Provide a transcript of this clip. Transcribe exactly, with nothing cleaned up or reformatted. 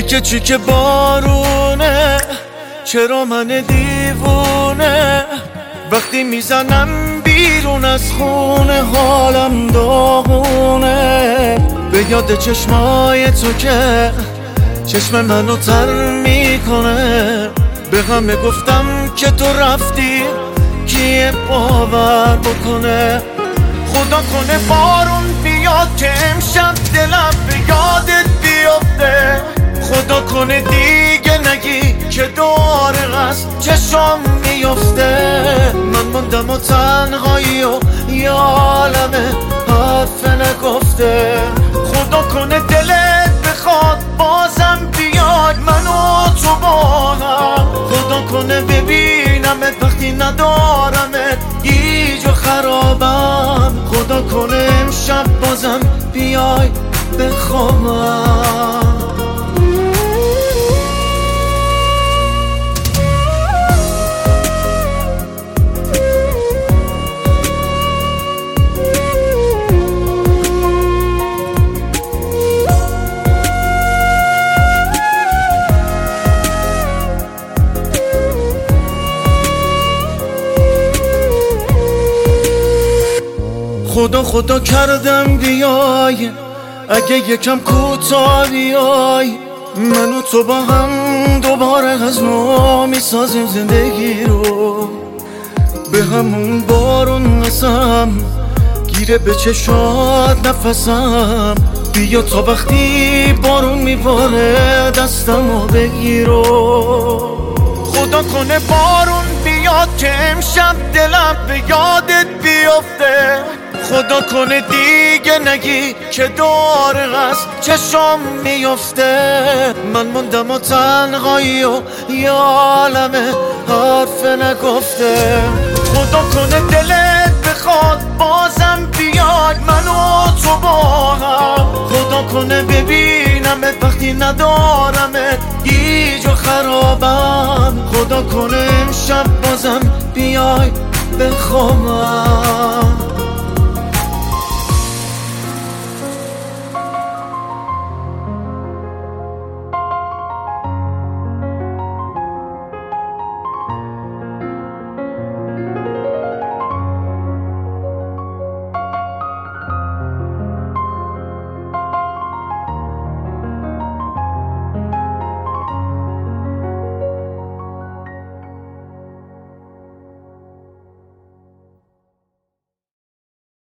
تیکه چی که بارونه، چرا من دیوونه وقتی میزنم بیرون از خونه حالم داغونه. به یاد چشمای تو که چشم منو تر میکنه، به همه گفتم که تو رفتی کیه باور بکنه. خدا کنه بارون بیاد که امشب دلم به یادت بیفته، خدا کنه دیگه نگی که داره از چشم میفته. من موندم و تنهایی و یالمه حرف نگفته، خدا کنه دلت بخواد بازم بیاد منو تو با هم، خدا کنه ببینمت وقتی ندارمت گیج و خرابم، خدا کنه امشب بازم بیای بخوابم. خدا خدا کردم بیای، اگه یکم کوتاه بیای، من و تو با هم دوباره از نو میسازیم زندگی رو. به همون بارون نسم گیره به چشات نفسم، بیا تا وقتی بارون میباره دستمو بگیرو. خدا کنه بارون بیاد که امشب دلم به یادت بیفته، خدا کنه دیگه نگی که داره از چشم میفته. من موندم و تنهایی و یالمه حرف نگفته، خدا کنه دلت بخواد بازم بیاد منو تو با هم، خدا کنه ببینمت وقتی ندارمت گیج و خرابم، خدا کنه امشب بازم بیای بخوابم.